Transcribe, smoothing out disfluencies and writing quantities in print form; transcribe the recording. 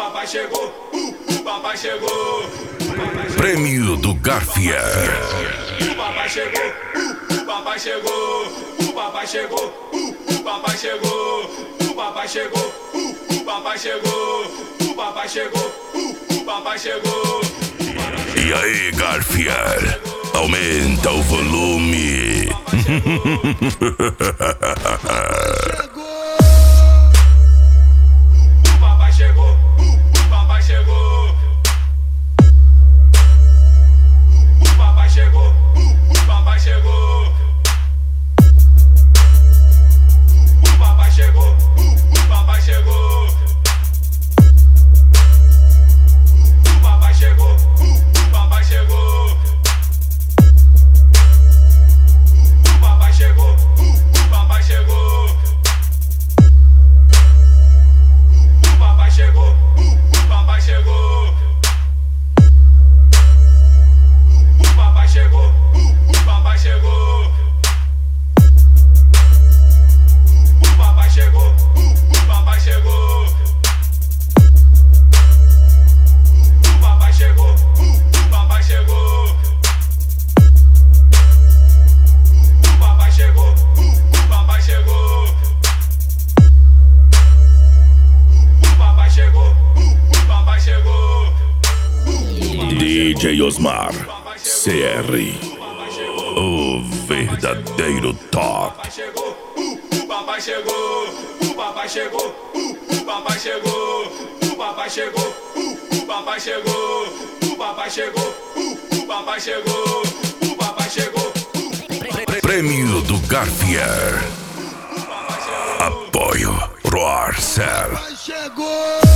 papai chegou, o papai chegou. Prêmio do Garfield. O papai chegou, o papai chegou. O papai chegou, o papai chegou. O papai chegou, o papai chegou. O papai chegou, o papai chegou. E aí, Garfield? Aumenta o volume. O papai chegou, o papai chegou. O papai chegou, o papai chegou. O papai chegou, o papai chegou. O papai chegou, o papai chegou. O papai chegou, o papai chegou. O papai chegou, o papai chegou. O papai chegou, o papai chegou. O papai chegou, o papai chegou. O papai chegou, o papai chegou. O papai chegou, o papai chegou. O papai chegou, o papai chegou. DJ Osmar CR, o verdadeiro top. Papai chegou, o papai chegou. O papai chegou, o papai chegou. O papai chegou, o papai chegou. O papai chegou, o papai chegou. O papai chegou. Prêmio do Garfield. Apoio Roar Cell. Chegou!